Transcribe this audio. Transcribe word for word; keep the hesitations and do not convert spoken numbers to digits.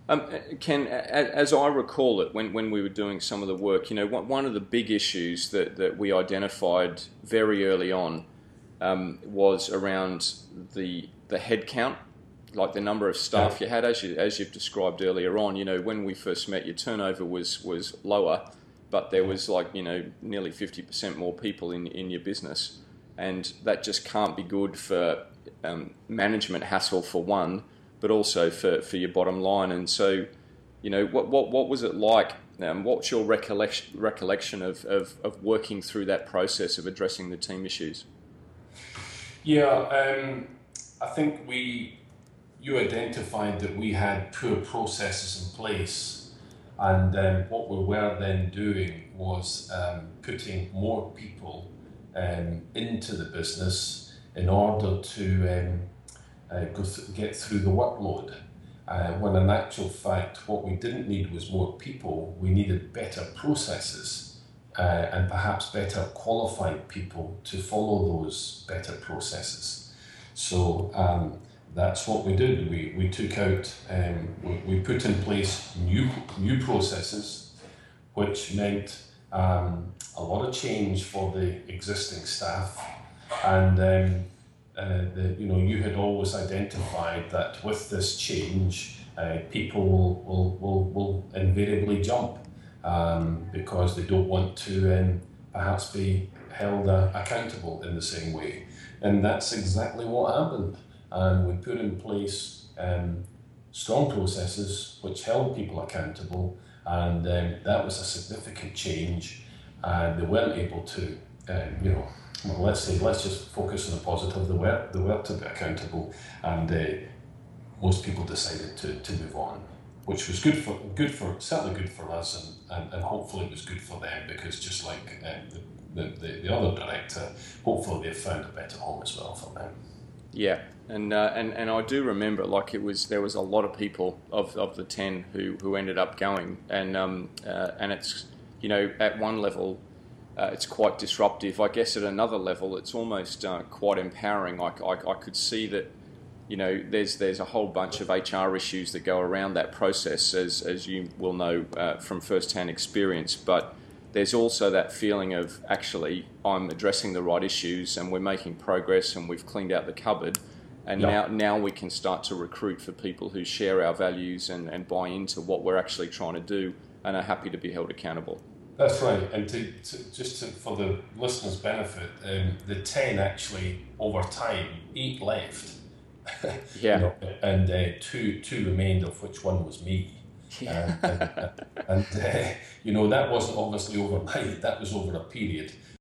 Um, Ken, as I recall it, when, when we were doing some of the work, you know, one one of the big issues that, that we identified very early on um, was around the the head count, like the number of Yeah, staff you had. As you as you've described earlier on, you know, when we first met, your turnover was was lower, but there yeah, was like you know nearly fifty percent more people in in your business, and that just can't be good for um, management hassle for one, but also for, for your bottom line. And so, you know, what what, what was it like? Um, what's your recollection recollection of, of, of working through that process of addressing the team issues? yeah. Um, I think we you identified that we had poor processes in place, and um, what we were then doing was um, putting more people um, into the business in order to um, uh, go th- get through the workload. Uh, when in actual fact, what we didn't need was more people, we needed better processes uh, and perhaps better qualified people to follow those better processes. So um, that's what we did. We, we took out, um, we, we put in place new, new processes, which meant um, a lot of change for the existing staff. And um, uh, the, you know, you had always identified that with this change, uh, people will, will, will, will invariably jump um, because they don't want to um, perhaps be held uh, accountable in the same way. And that's exactly what happened. And we put in place um, strong processes which held people accountable, and um, that was a significant change. And they weren't able to, um, you know, well, let's say, let's just focus on the positive. They were, they were to be accountable, and uh, most people decided to, to move on, which was good for good for certainly good for us, and, and, and hopefully it was good for them, because just like um, the, the, the the other director, hopefully they found a better home as well for them. Yeah, and uh, and and I do remember like it was there was a lot of people of, of the ten who, who ended up going, and um uh, and it's you know at one level uh, it's quite disruptive. I guess at another level it's almost uh, quite empowering. I, I, I could see that you know there's there's a whole bunch of H R issues that go around that process, as as you will know uh, from first hand experience, but there's also that feeling of actually I'm addressing the right issues and we're making progress and we've cleaned out the cupboard, and Yeah. now now we can start to recruit for people who share our values and, and buy into what we're actually trying to do and are happy to be held accountable. That's right, and to, to just to, for the listeners' benefit, um, the ten actually over time, eight left, you Yeah. know, and uh, two two remained, of which one was me. Yeah. Um, and and uh, you know, that wasn't obviously overnight. That was over a period.